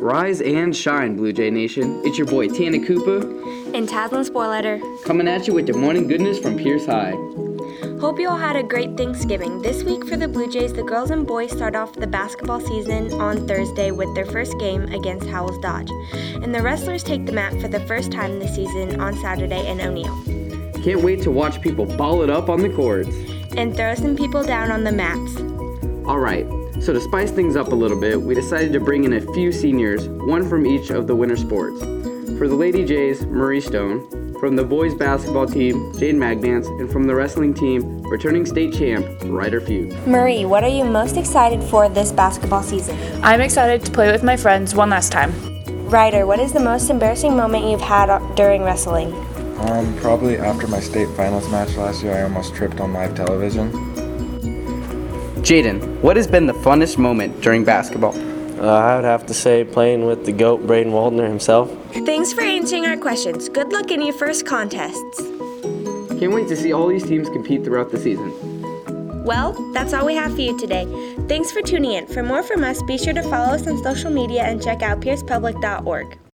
Rise and shine, Blue Jay Nation. It's your boy Tana Koopa and Taslin Sporletter coming at you with your morning goodness from Pierce High. Hope you all had a great Thanksgiving. This week for the Blue Jays, the girls and boys start off the basketball season on Thursday with their first game against Howells Dodge. And the wrestlers take the mat for the first time this season on Saturday in O'Neill. Can't wait to watch people ball it up on the courts. And throw some people down on the mats. Alright, so to spice things up a little bit, we decided to bring in a few seniors, one from each of the winter sports. For the Lady Jays, Marie Stone. From the boys basketball team, Jade Magnance, and from the wrestling team, returning state champ, Ryder Feud. Marie, what are you most excited for this basketball season? I'm excited to play with my friends one last time. Ryder, what is the most embarrassing moment you've had during wrestling? Probably after my state finals match last year, I almost tripped on live television. Jaden, what has been the funnest moment during basketball? I would have to say playing with the GOAT, Braden Waldner himself. Thanks for answering our questions. Good luck in your first contests. Can't wait to see all these teams compete throughout the season. Well, that's all we have for you today. Thanks for tuning in. For more from us, be sure to follow us on social media and check out piercepublic.org.